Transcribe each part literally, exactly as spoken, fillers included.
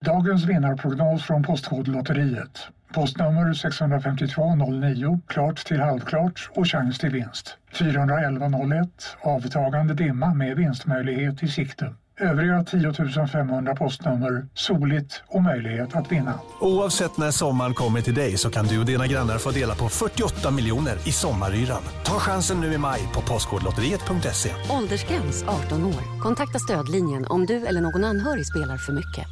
Dagens vinnarprognos från Postkodlotteriet. Postnummer sex fem två noll nio, klart till halvklart och chans till vinst. fyra ett ett noll ett, avtagande dimma med vinstmöjlighet i sikte. Övriga tio tusen femhundra postnummer, soligt och möjlighet att vinna. Oavsett när sommaren kommer till dig så kan du och dina grannar få dela på fyrtioåtta miljoner i sommaryran. Ta chansen nu i maj på postkodlotteriet punkt se. Åldersgräns arton år. Kontakta stödlinjen om du eller någon anhörig spelar för mycket.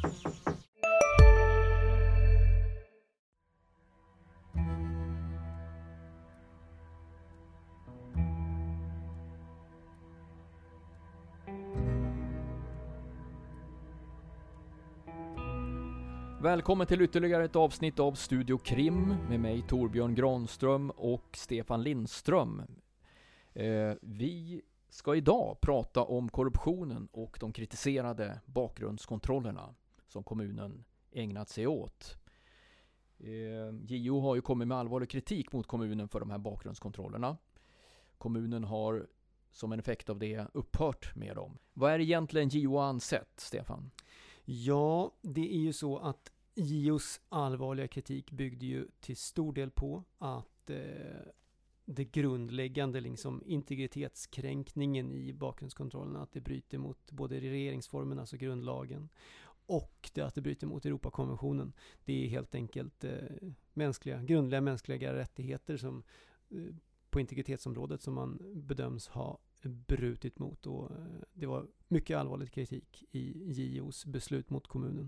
Välkommen till ytterligare ett avsnitt av Studio Krim med mig Torbjörn Granström och Stefan Lindström. Eh, vi ska idag prata om korruptionen och de kritiserade bakgrundskontrollerna som kommunen ägnat sig åt. Eh, J O har ju kommit med allvarlig kritik mot kommunen för de här bakgrundskontrollerna. Kommunen har som en effekt av det upphört med dem. Vad är egentligen J O ansett, Stefan? Ja, det är ju så att J O:s allvarliga kritik byggde ju till stor del på att eh, det grundläggande liksom integritetskränkningen i bakgrundskontrollerna, att det bryter mot både regeringsformen, alltså grundlagen, och det att det bryter mot Europakonventionen. Det är helt enkelt eh, mänskliga, grundläggande mänskliga rättigheter som eh, på integritetsområdet som man bedöms ha brutit mot, och eh, det var mycket allvarlig kritik i J O:s beslut mot kommunen.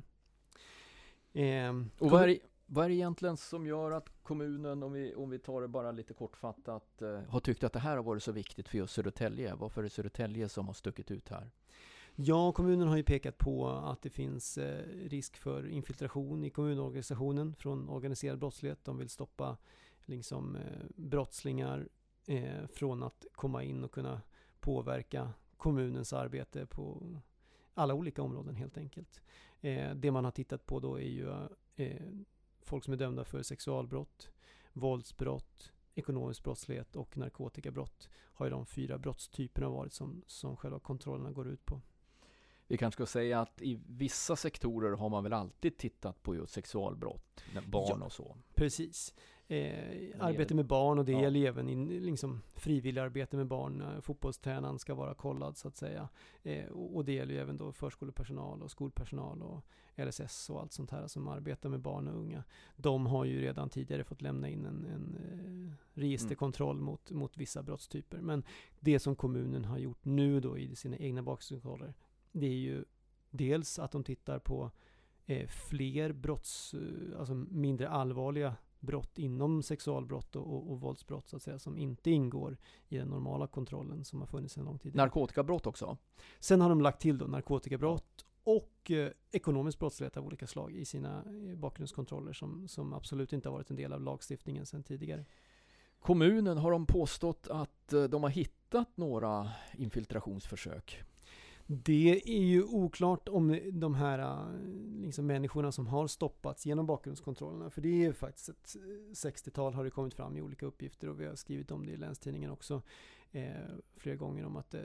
Eh, och vad är, vad är det egentligen som gör att kommunen, om vi, om vi tar det bara lite kortfattat, eh, har tyckt att det här har varit så viktigt för just Södertälje? Varför är det Södertälje som har stuckit ut här? Ja, kommunen har ju pekat på att det finns eh, risk för infiltration i kommunorganisationen från organiserad brottslighet. De vill stoppa liksom, eh, brottslingar eh, från att komma in och kunna påverka kommunens arbete på alla olika områden helt enkelt. Eh, det man har tittat på då är ju eh, folk som är dömda för sexualbrott, våldsbrott, ekonomisk brottslighet och narkotikabrott har ju de fyra brottstyperna varit som, som själva kontrollerna går ut på. Vi kanske ska säga att i vissa sektorer har man väl alltid tittat på just sexualbrott, barn ja, och så. Precis. Eh, arbete med barn, och det ja. gäller även in, liksom, frivillig arbete med barn. Eh, fotbollstränaren ska vara kollad så att säga. Eh, och, och det gäller ju även då förskolepersonal och skolpersonal och L S S och allt sånt här som arbetar med barn och unga. De har ju redan tidigare fått lämna in en, en eh, registerkontroll mm. mot, mot vissa brottstyper. Men det som kommunen har gjort nu då i sina egna bakgrundskontroller, det är ju dels att de tittar på eh, fler brotts, eh, alltså mindre allvarliga brott inom sexualbrott och, och, och våldsbrott så att säga, som inte ingår i den normala kontrollen som har funnits en lång tid. Narkotikabrott också? Sen har de lagt till då narkotikabrott och eh, ekonomisk brottslighet av olika slag i sina eh, bakgrundskontroller som, som absolut inte har varit en del av lagstiftningen sedan tidigare. Kommunen, har de påstått att eh, de har hittat några infiltrationsförsök? Det är ju oklart om de här liksom, människorna som har stoppats genom bakgrundskontrollerna. För det är faktiskt ett sextiotal har det kommit fram i olika uppgifter, och vi har skrivit om det i Länstidningen också eh, flera gånger om att eh,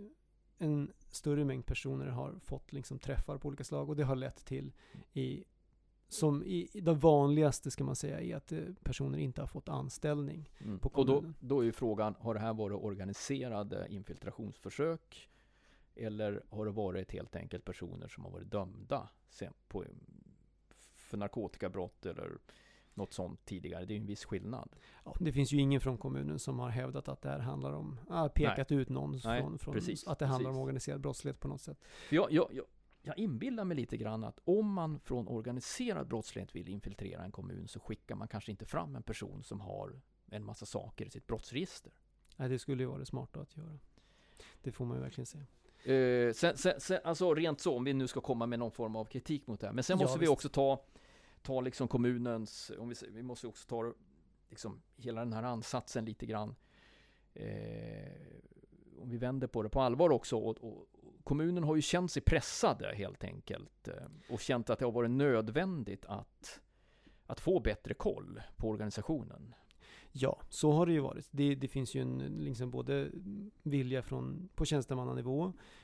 en större mängd personer har fått liksom, träffar på olika slag, och det har lett till i, som i, i det vanligaste ska man säga är att eh, personer inte har fått anställning mm. på kommunen. Och då, då är ju frågan, har det här varit organiserade infiltrationsförsök? Eller har det varit helt enkelt personer som har varit dömda på, för narkotikabrott eller något sånt tidigare? Det är ju en viss skillnad. Ja, det finns ju ingen från kommunen som har hävdat att det här handlar om, äh, pekat Nej. ut någon Nej, från, från precis, att det handlar precis. om organiserad brottslighet på något sätt. Jag, jag, jag, jag inbillar mig lite grann att om man från organiserad brottslighet vill infiltrera en kommun så skickar man kanske inte fram en person som har en massa saker i sitt brottsregister. Nej, det skulle ju vara det smarta att göra. Det får man ju verkligen säga. Uh, sen, sen, sen, alltså rent så, om vi nu ska komma med någon form av kritik mot det här. Men sen måste ja, vi visst. också ta, ta liksom kommunens, om vi, vi måste också ta liksom hela den här ansatsen lite grann. Uh, om vi vänder på det på allvar också. Och, och, kommunen har ju känt sig pressade helt enkelt. Uh, och känt att det har varit nödvändigt att, att få bättre koll på organisationen. Ja, så har det ju varit. Det, det finns ju en liksom både vilja från, på tjänstemannanivå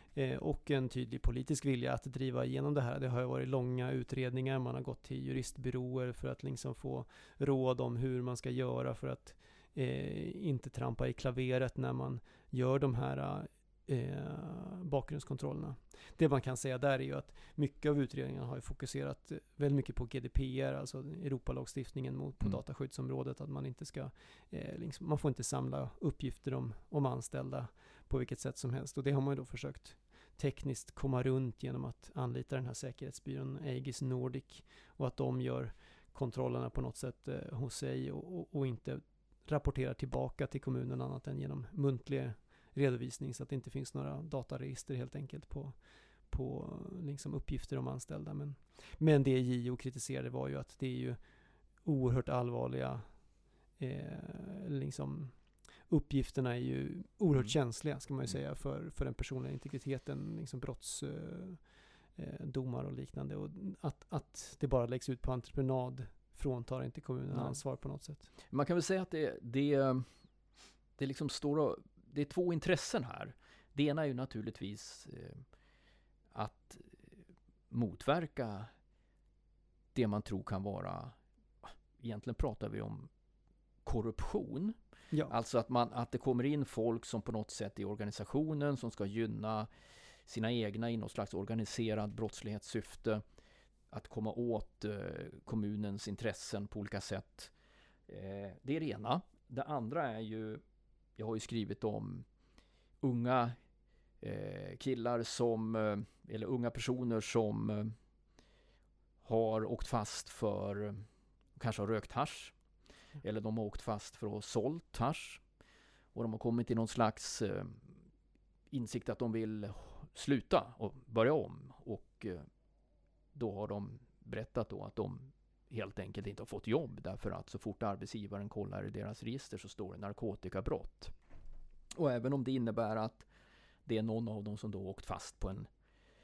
eh, och en tydlig politisk vilja att driva igenom det här. Det har ju varit långa utredningar, man har gått till juristbyråer för att liksom få råd om hur man ska göra för att eh, inte trampa i klaveret när man gör de här eh, bakgrundskontrollerna. Det man kan säga där är ju att mycket av utredningarna har ju fokuserat väldigt mycket på G D P R, alltså Europalagstiftningen mot, på mm. dataskyddsområdet, att man inte ska, eh, liksom, man får inte samla uppgifter om, om anställda på vilket sätt som helst. Och det har man ju då försökt tekniskt komma runt genom att anlita den här säkerhetsbyrån Aegis Nordic och att de gör kontrollerna på något sätt eh, hos sig och, och, och inte rapporterar tillbaka till kommunen annat än genom muntlig redovisning, så att det inte finns några dataregister helt enkelt på, på liksom uppgifter om anställda. Men, men det J O kritiserade var ju att det är ju oerhört allvarliga eh, liksom uppgifterna är ju oerhört mm. känsliga, ska man ju säga, för, för den personliga integriteten, liksom brottsdomar eh, och liknande. Och att, att det bara läggs ut på entreprenad fråntar inte kommunen ja. ansvar på något sätt. Man kan väl säga att det, det, det liksom står och, det är två intressen här. Det ena är ju naturligtvis eh, att motverka det man tror kan vara, egentligen pratar vi om korruption. Ja. Alltså att, man, att det kommer in folk som på något sätt i organisationen som ska gynna sina egna i något slags organiserad brottslighetssyfte, att komma åt eh, kommunens intressen på olika sätt. Eh, det är det ena. Det andra är ju, jag har ju skrivit om unga eh, killar som, eh, eller unga personer som eh, har åkt fast för, kanske har rökt hasch, mm. eller de har åkt fast för att ha sålt hasch, och de har kommit till någon slags eh, insikt att de vill sluta och börja om, och eh, då har de berättat då att de helt enkelt inte har fått jobb, därför att så fort arbetsgivaren kollar i deras register så står det narkotikabrott. Och även om det innebär att det är någon av dem som då åkt fast på en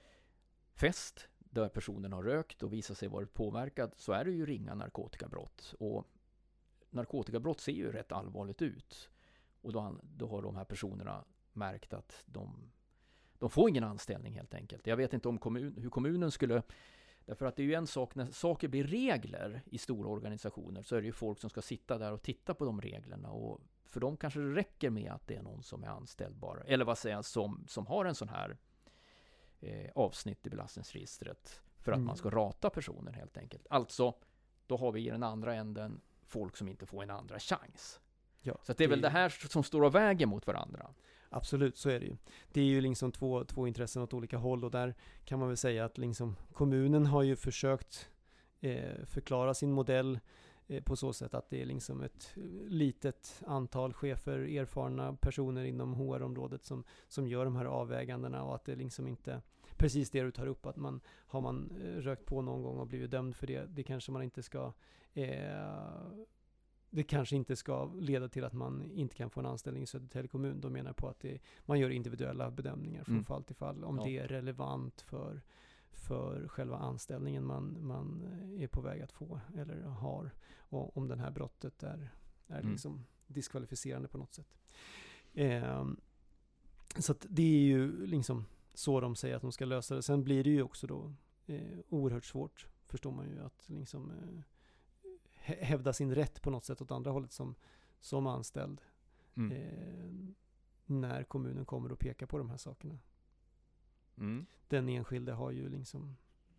fest där personen har rökt och visar sig varit påverkad, så är det ju ringa narkotikabrott. Och narkotikabrott ser ju rätt allvarligt ut. Och då, då har de här personerna märkt att de, de får ingen anställning helt enkelt. Jag vet inte om kommun, hur kommunen skulle... Därför att det är ju en sak, när saker blir regler i stora organisationer, så är det ju folk som ska sitta där och titta på de reglerna, och för dem kanske det räcker med att det är någon som är anställd bara, eller vad säger jag, som, som har en sån här eh, avsnitt i belastningsregistret för att mm. man ska rata personen helt enkelt. Alltså, då har vi i den andra änden folk som inte får en andra chans. Ja, så att det är det väl det här som står och väger mot varandra. Absolut, så är det ju. Det är ju liksom två, två intressen åt olika håll, och där kan man väl säga att liksom kommunen har ju försökt eh, förklara sin modell eh, på så sätt att det är liksom ett litet antal chefer, erfarna personer inom H R-området som, som gör de här avvägandena, och att det liksom inte, precis det du tar upp, att man har man rökt på någon gång och blivit dömd för det, det kanske man inte ska eh, det kanske inte ska leda till att man inte kan få en anställning i Södertälje kommun. De menar på att det, man gör individuella bedömningar från mm. fall till fall, om ja. det är relevant för, för själva anställningen man, man är på väg att få eller har, och om det här brottet är, är mm. liksom diskvalificerande på något sätt. Eh, så att det är ju liksom så de säger att de ska lösa det. Sen blir det ju också då eh, oerhört svårt, förstår man ju, att liksom eh, hävda sin rätt på något sätt åt andra hållet som, som anställd mm. eh, när kommunen kommer och pekar på de här sakerna. Mm. Den enskilde har ju liksom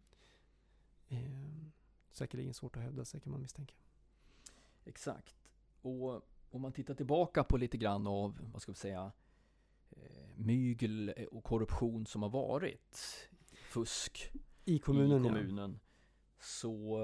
eh, säkerligen svårt att hävda sig, kan man misstänka. Exakt. Och om man tittar tillbaka på lite grann av, vad ska vi säga, eh, mygel och korruption som har varit, fusk i kommunen, i kommunen ja. så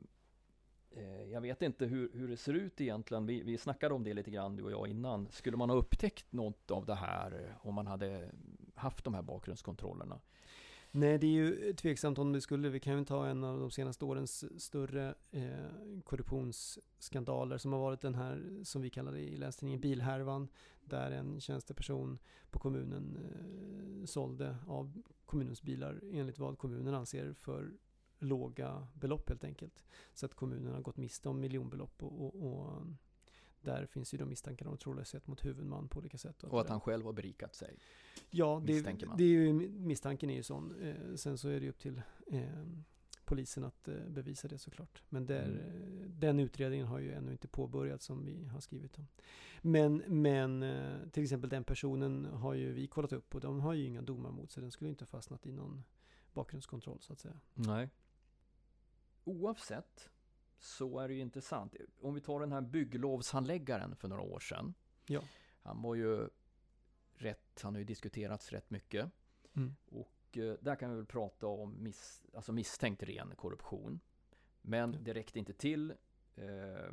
jag vet inte hur, hur det ser ut egentligen. Vi, vi snackade om det lite grann, du och jag, innan. Skulle man ha upptäckt något av det här om man hade haft de här bakgrundskontrollerna? Nej, det är ju tveksamt om det skulle. Vi kan ju ta en av de senaste årens större eh, korruptionsskandaler som har varit den här, som vi kallar det i Länstidningen, bilhärvan, där en tjänsteperson på kommunen eh, sålde av kommunens bilar enligt vad kommunen anser för låga belopp helt enkelt. Så att kommunen har gått miste om miljonbelopp, och, och, och där finns ju de misstankar om trolöshet mot huvudman på olika sätt. Och att, och att han själv har berikat sig. Ja, det, det är ju, misstanken är ju sån. Eh, sen så är det upp till eh, polisen att eh, bevisa det såklart. Men där, mm. den utredningen har ju ännu inte påbörjats som vi har skrivit om. Men, men eh, till exempel den personen har ju vi kollat upp och de har ju inga domar mot sig. Den skulle inte fastnat i någon bakgrundskontroll så att säga. Nej. Oavsett så är det ju intressant. Om vi tar den här bygglovshandläggaren för några år sedan. Ja. Han var ju rätt, han har ju diskuterats rätt mycket. Mm. Och eh, där kan vi väl prata om miss, alltså misstänkt ren korruption. Men ja. det räckte inte till. Eh,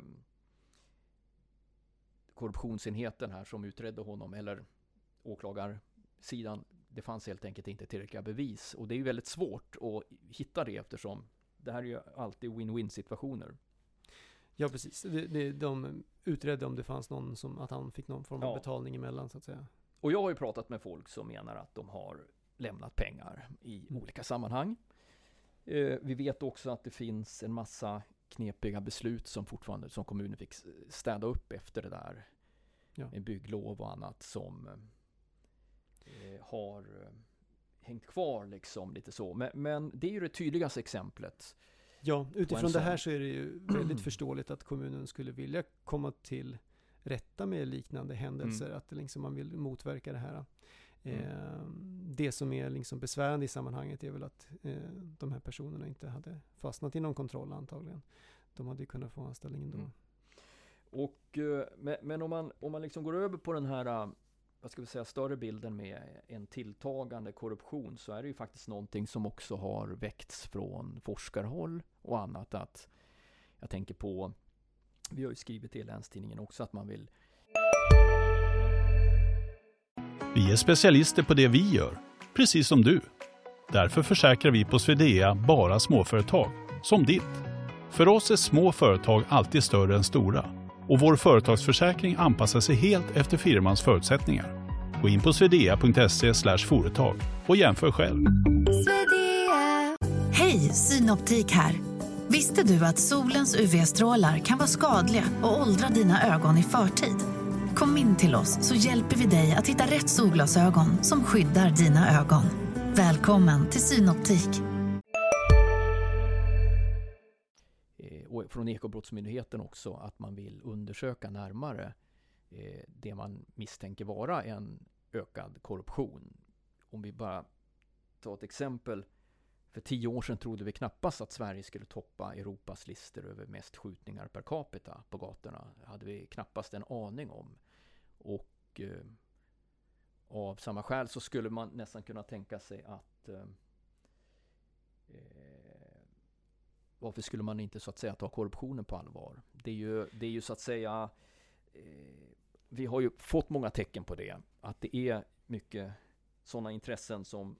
korruptionsenheten här som utredde honom, eller åklagarsidan, det fanns helt enkelt inte tillräckliga bevis. Och det är ju väldigt svårt att hitta det eftersom det här är ju alltid win-win situationer. Ja, precis. Det, det, de utredde om det fanns någon som, att han fick någon form av ja. betalning emellan så att säga. Och jag har ju pratat med folk som menar att de har lämnat pengar i mm. olika sammanhang. Eh, vi vet också att det finns en massa knepiga beslut som fortfarande, som kommunen fick städa upp efter det där. Ja. Med bygglov och annat som eh, har eh, hängt kvar liksom lite så. Men, men det är ju det tydligaste exemplet. Ja, utifrån det här så är det ju väldigt förståeligt att kommunen skulle vilja komma till rätta med liknande händelser. Mm. Att liksom man vill motverka det här. Mm. Eh, det som är liksom besvärande i sammanhanget är väl att eh, de här personerna inte hade fastnat i någon kontroll antagligen. De hade ju kunnat få anställning ändå. Mm. Och, men, men om man, om man liksom går över på den här, vad ska vi säga, större bilden med en tilltagande korruption, så är det ju faktiskt någonting som också har väckts från forskarhåll och annat. Att jag tänker på, vi har ju skrivit i Länstidningen också att man vill... Vi är specialister på det vi gör, precis som du. Därför försäkrar vi på Swedea bara småföretag, som ditt. För oss är små företag alltid större än stora. Och vår företagsförsäkring anpassar sig helt efter firmans förutsättningar. Gå in på swedea punkt se slash företag och jämför själv. Hej, Synoptik här. Visste du att solens U V-strålar kan vara skadliga och åldra dina ögon i förtid? Kom in till oss så hjälper vi dig att hitta rätt solglasögon som skyddar dina ögon. Välkommen till Synoptik. Och från Ekobrottsmyndigheten också att man vill undersöka närmare eh, det man misstänker vara en ökad korruption. Om vi bara tar ett exempel. För tio år sedan trodde vi knappast att Sverige skulle toppa Europas listor över mest skjutningar per capita på gatorna. Det hade vi knappast en aning om. Och eh, av samma skäl så skulle man nästan kunna tänka sig att eh, varför skulle man inte så att säga ta korruptionen på allvar? Det är ju, det är ju så att säga, eh, vi har ju fått många tecken på det. Att det är mycket sådana intressen som,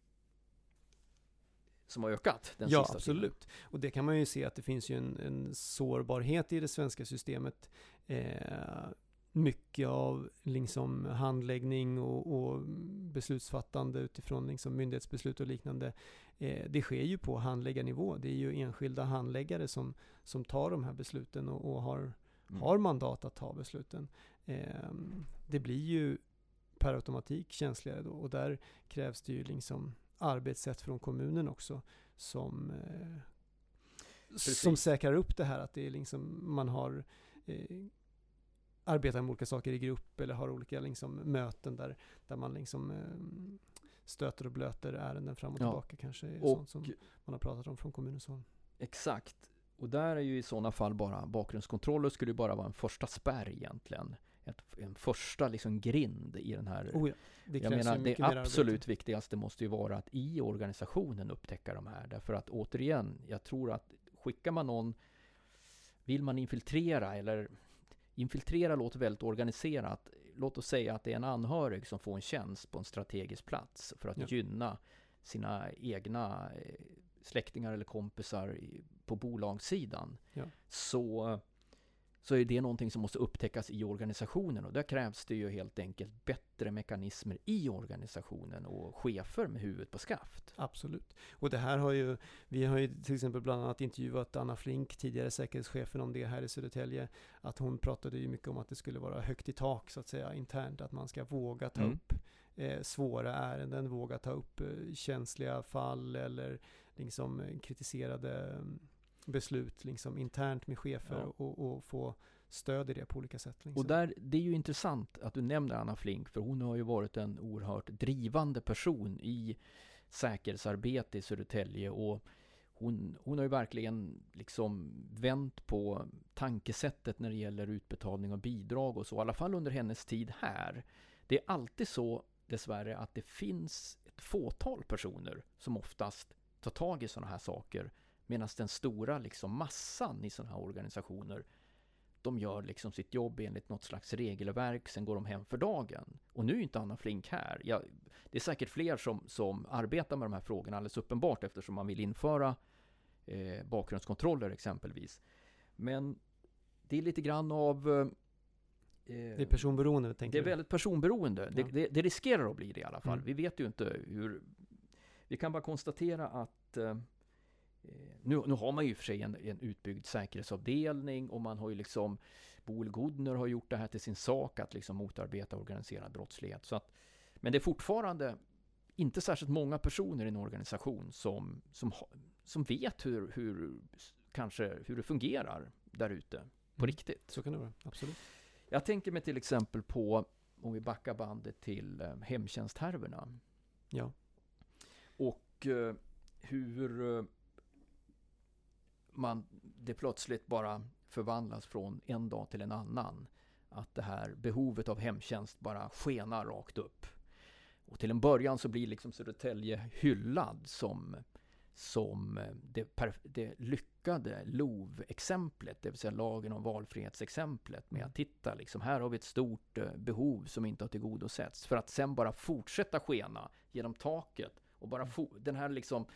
som har ökat den ja, sista absolut. tiden. Och det kan man ju se att det finns ju en, en sårbarhet i det svenska systemet. Eh, mycket av liksom handläggning och, och beslutsfattande utifrån liksom myndighetsbeslut och liknande. Eh, det sker ju på handläggarnivå. Det är ju enskilda handläggare som, som tar de här besluten och, och har, mm. har mandat att ta besluten. Eh, det blir ju per automatik känsligare då. Och där krävs det ju liksom arbetssätt från kommunen också som, eh, som säkrar upp det här. Att det är liksom, man har eh, arbetar med olika saker i grupp eller har olika liksom möten där, där man liksom eh, stöter och blöter ärenden fram och ja. tillbaka kanske är och, sånt som man har pratat om från kommunens håll. Exakt. Och där är ju i sådana fall bara bakgrundskontroller skulle ju bara vara en första spärr egentligen. Ett, en första liksom grind i den här. Oh ja, det jag menar det absolut viktigaste måste ju vara att i organisationen upptäcka de här. Därför att återigen, jag tror att skickar man någon, vill man infiltrera eller infiltrera låter väldigt organiserat. Låt oss säga att det är en anhörig som får en tjänst på en strategisk plats för att ja. gynna sina egna släktingar eller kompisar på bolagssidan. Ja. Så, så är det någonting som måste upptäckas i organisationen, och där krävs det ju helt enkelt bättre mekanismer i organisationen och chefer med huvudet på skaft. Absolut. Och det här har ju, vi har ju till exempel bland annat intervjuat Anna Flink, tidigare säkerhetschefen, om det här i Södertälje, att hon pratade ju mycket om att det skulle vara högt i tak så att säga internt, att man ska våga ta Mm. upp eh, svåra ärenden, våga ta upp eh, känsliga fall eller liksom eh, kritiserade eh, beslut liksom internt med chefer, Ja. och, och få stöd i det på olika sätt. Liksom. Och där, det är ju intressant att du nämner Anna Flink, för hon har ju varit en oerhört drivande person i säkerhetsarbete i Södertälje, och hon, hon har ju verkligen liksom vänt på tankesättet när det gäller utbetalning av bidrag och så, i alla fall under hennes tid här. Det är alltid så dessvärre att det finns ett fåtal personer som oftast tar tag i sådana här saker, medan den stora liksom massan i sådana här organisationer, de gör liksom sitt jobb enligt något slags regelverk, sen går de hem för dagen. Och nu är inte Anna Flink här. Ja, det är säkert fler som, som arbetar med de här frågorna, alldeles uppenbart, eftersom man vill införa eh, bakgrundskontroller exempelvis. Men det är lite grann av... Eh, det är personberoende, tänker Det är du? väldigt personberoende. Ja. Det, det, det riskerar att bli det i alla fall. Mm. Vi vet ju inte hur... Vi kan bara konstatera att... Eh, Nu, nu har man ju för sig en, en utbyggd säkerhetsavdelning, och man har ju liksom, Boel Godner har gjort det här till sin sak att liksom motarbeta organiserad brottslighet. Så att, men det är fortfarande inte särskilt många personer i en organisation som, som, som vet hur, hur, kanske, hur det fungerar där ute på Mm. riktigt. Så kan det vara, absolut. Jag tänker mig till exempel på, om vi backar bandet till eh, hemtjänsthärvorna. Ja. Och eh, hur... Eh, man, det plötsligt bara förvandlas från en dag till en annan. Att det här behovet av hemtjänst bara skenar rakt upp. Och till en början så blir liksom Södertälje hyllad som, som det, perf- det lyckade L O V-exemplet, det vill säga lagen om valfrihetsexemplet, med att titta, liksom, här har vi ett stort behov som inte har tillgodosetts, för att sen bara fortsätta skena genom taket och bara fo- den här liksom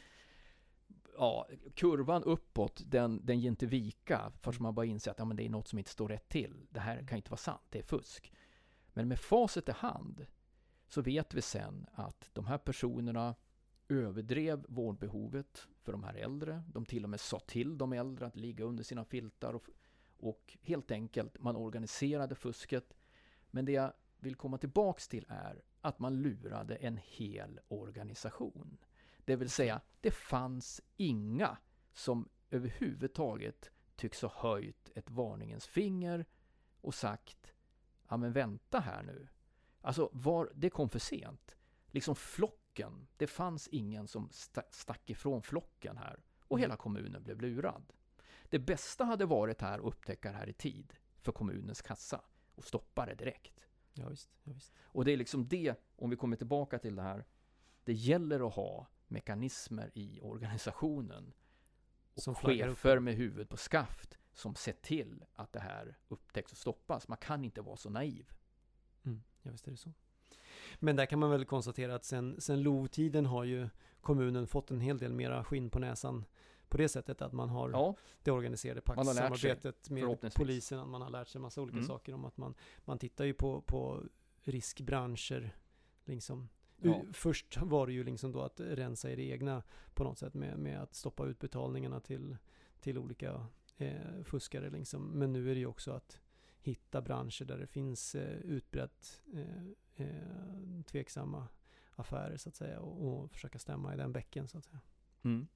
ja, kurvan uppåt, den, den ger inte vika förrän man bara inser att ja, men det är något som inte står rätt till. Det här kan inte vara sant, det är fusk. Men med facit i hand så vet vi sen att de här personerna överdrev vårdbehovet för de här äldre. De till och med sa till de äldre att ligga under sina filtar, och, och helt enkelt man organiserade fusket. Men det jag vill komma tillbaks till är att man lurade en hel organisation. Det vill säga, det fanns inga som överhuvudtaget tycks ha höjt ett varningens finger och sagt, ja men vänta här nu. Alltså, var, det kom för sent. Liksom flocken, det fanns ingen som st- stack ifrån flocken här. Och hela kommunen blev lurad. Det bästa hade varit här att upptäcka det här i tid för kommunens kassa och stoppa det direkt. Ja, visst, ja, visst. Och det är liksom det, om vi kommer tillbaka till det här, det gäller att ha mekanismer i organisationen och Som flaggar chefer upp. med huvud på skaft som ser till att det här upptäcks och stoppas. Man kan inte vara så naiv. Mm, ja, visst är det så. Men där kan man väl konstatera att sen, sen L O V-tiden har ju kommunen fått en hel del mera skinn på näsan på det sättet att man har Ja, det organiserade Man har lärt sig, paktsamarbetet med förhoppningsvis. polisen, att man har lärt sig en massa olika Mm. saker om att man, man tittar ju på, på riskbranscher liksom. Ja. Först var det ju liksom då att rensa i det egna på något sätt med, med att stoppa utbetalningarna till, till olika eh, fuskare liksom. Men nu är det ju också att hitta branscher där det finns eh, utbrett eh, eh, tveksamma affärer så att säga, och, och försöka stämma i den bäcken så att säga. Mm.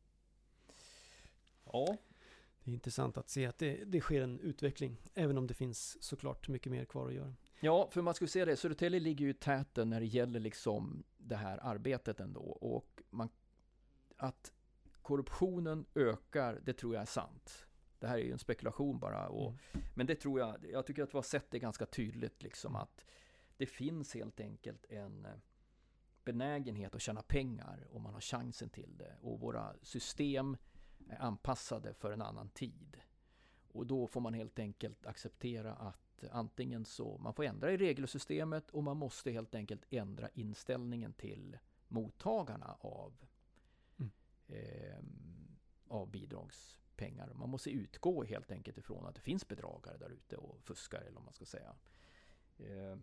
Ja. Det är intressant att se att det, det sker en utveckling, även om det finns såklart mycket mer kvar att göra. Ja, för man skulle säga det, Södertälje ligger ju i täten när det gäller liksom det här arbetet ändå. Och man, att korruptionen ökar, det tror jag är sant. Det här är ju en spekulation bara. Och, Mm. Men det tror jag, jag tycker att vi har sett det ganska tydligt liksom, att det finns helt enkelt en benägenhet att tjäna pengar om man har chansen till det. Och våra system är anpassade för en annan tid. Och då får man helt enkelt acceptera att antingen så, man får ändra i regelsystemet, och man måste helt enkelt ändra inställningen till mottagarna av, Mm. eh, av bidrags, pengar. Man måste utgå helt enkelt ifrån att det finns bedragare där ute och fuskare, eller vad man ska säga. Eh.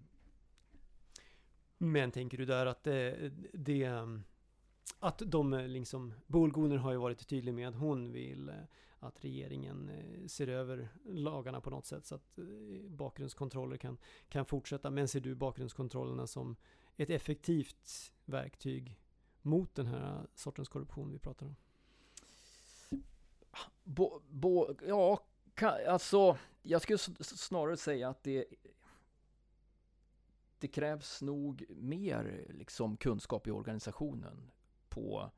Men tänker du där att det, det att de liksom, Bolgoner har ju varit tydlig med att hon vill att regeringen ser över lagarna på något sätt så att bakgrundskontroller kan, kan fortsätta. Men ser du bakgrundskontrollerna som ett effektivt verktyg mot den här sortens korruption vi pratar om? Bo, bo, ja, kan, alltså jag skulle snarare säga att det det krävs nog mer liksom kunskap i organisationen på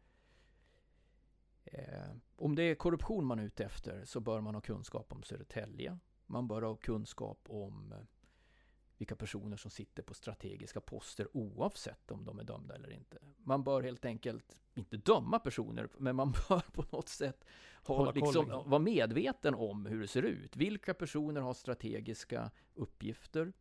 eh, om det är korruption man är ute efter, så bör man ha kunskap om Södertälje. Man bör ha kunskap om vilka personer som sitter på strategiska poster oavsett om de är dömda eller inte. Man bör helt enkelt inte döma personer, men man bör på något sätt ha, liksom, vara medveten om hur det ser ut. Vilka personer har strategiska uppgifter?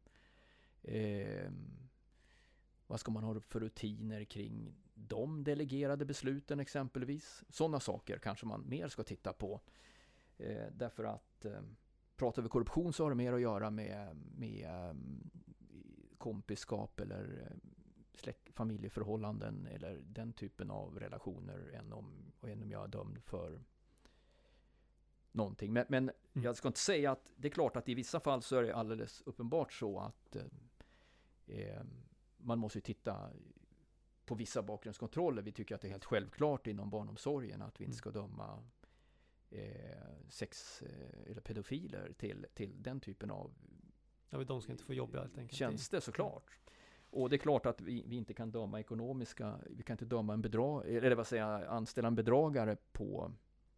Eh, vad ska man ha för rutiner kring de delegerade besluten exempelvis? Sådana saker kanske man mer ska titta på. Eh, därför att eh, pratar vi korruption så har det mer att göra med, med um, kompiskap eller släkt, familjeförhållanden eller den typen av relationer än om, än om jag är dömd för någonting. Men, men mm. jag ska inte säga att det är klart att i vissa fall så är det alldeles uppenbart så att eh, man måste titta på vissa bakgrundskontroller. Vi tycker att det är helt självklart inom barnomsorgen att vi inte ska döma Eh, sex eh, eller pedofiler till, till den typen av ja, de ska inte få jobba helt enkelt. Tjänster såklart. Och det är klart att vi, vi inte kan döma ekonomiska, vi kan inte döma en bedra, eller vad säger jag, anställa en bedragare på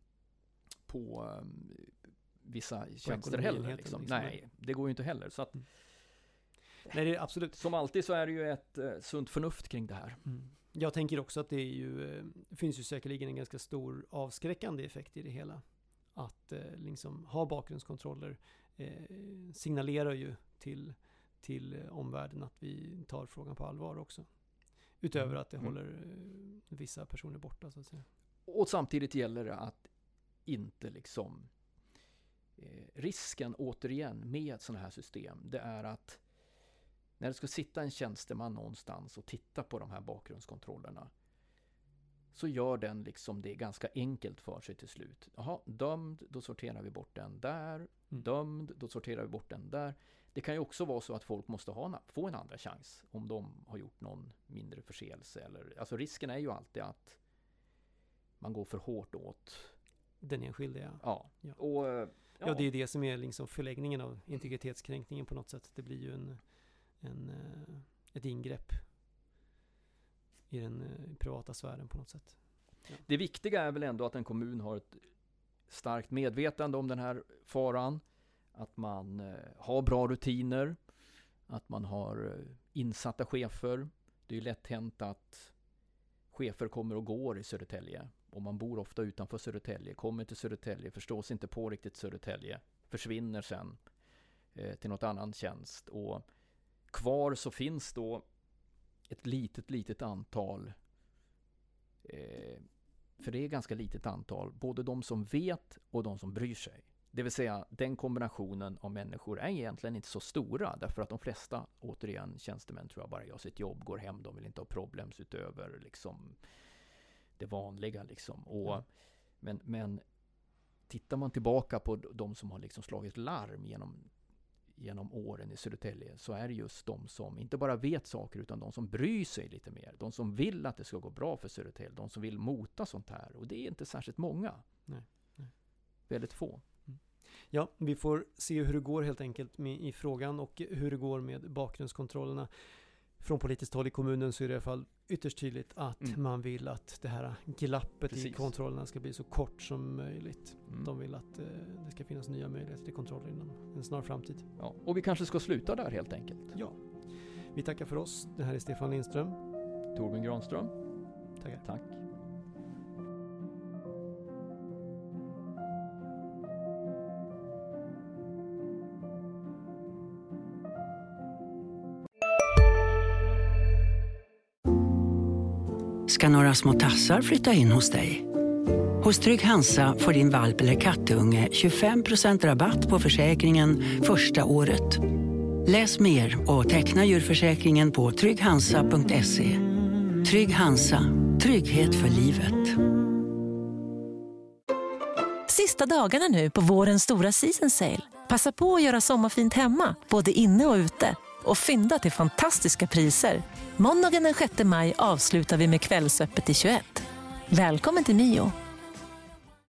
på um, vissa på tjänster heller. Liksom. Liksom. Nej, det går ju inte heller. Så att, mm. Nej, det är absolut. Som alltid så är det ju ett uh, sunt förnuft kring det här. Mm. Jag tänker också att det är ju, det finns ju säkerligen en ganska stor avskräckande effekt i det hela. Att eh, liksom ha bakgrundskontroller eh, signalerar ju till, till eh, omvärlden att vi tar frågan på allvar också. Utöver att det mm. håller eh, vissa personer borta så att säga. Och samtidigt gäller det att inte liksom eh, risken återigen med sådana här system, det är att när det ska sitta en tjänsteman någonstans och titta på de här bakgrundskontrollerna, så gör den liksom det ganska enkelt för sig till slut. Jaha, dömd, då sorterar vi bort den där. Mm. Dömd, då sorterar vi bort den där. Det kan ju också vara så att folk måste ha en, få en andra chans om de har gjort någon mindre förseelse. Eller, alltså risken är ju alltid att man går för hårt åt den enskilde. Ja, ja. Ja. Och, ja. ja, det är det som är liksom förläggningen av integritetskränkningen på något sätt. Det blir ju en En, ett ingrepp i den privata sfären på något sätt. Ja. Det viktiga är väl ändå att en kommun har ett starkt medvetande om den här faran, att man eh, har bra rutiner, att man har eh, insatta chefer. Det är ju lätt hänt att chefer kommer och går i Södertälje, och man bor ofta utanför Södertälje, kommer till Södertälje, förstås inte på riktigt Södertälje, försvinner sen eh, till något annan tjänst, och kvar så finns då ett litet, litet antal, eh, för det är ganska litet antal, både de som vet och de som bryr sig. Det vill säga, den kombinationen av människor är egentligen inte så stora, därför att de flesta, återigen, tjänstemän tror jag bara gör sitt jobb, går hem, de vill inte ha problems utöver liksom det vanliga liksom. Och, mm. men, men tittar man tillbaka på de som har liksom slagit larm genom genom åren i Södertälje, så är det just de som inte bara vet saker, utan de som bryr sig lite mer. De som vill att det ska gå bra för Södertälje. De som vill mota sånt här. Och det är inte särskilt många. Nej, nej. Väldigt få. Mm. Ja, vi får se hur det går helt enkelt med, i frågan, och hur det går med bakgrundskontrollerna. Från politiskt håll i kommunen så är det i alla fall ytterst tydligt att mm. man vill att det här glappet Precis. i kontrollerna ska bli så kort som möjligt. Mm. De vill att eh, det ska finnas nya möjligheter till kontroller inom en snar framtid. Ja, och vi kanske ska sluta där helt enkelt. Ja. Vi tackar för oss. Det här är Stefan Lindström. Torbjörn Granström. Tackar. Tack. Ska några små tassar flytta in hos dig? Hos Trygg Hansa får din valp eller kattunge tjugofem procent rabatt på försäkringen första året. Läs mer och teckna djurförsäkringen på trygg hansa punkt se. Trygg Hansa, trygghet för livet. Sista dagarna nu på vårens stora season sale. Passa på att göra sommarfint hemma, både inne och ute. Och fynda till fantastiska priser. Måndagen den sjätte maj avslutar vi med Kvällsöppet i tjugoett. Välkommen till Mio.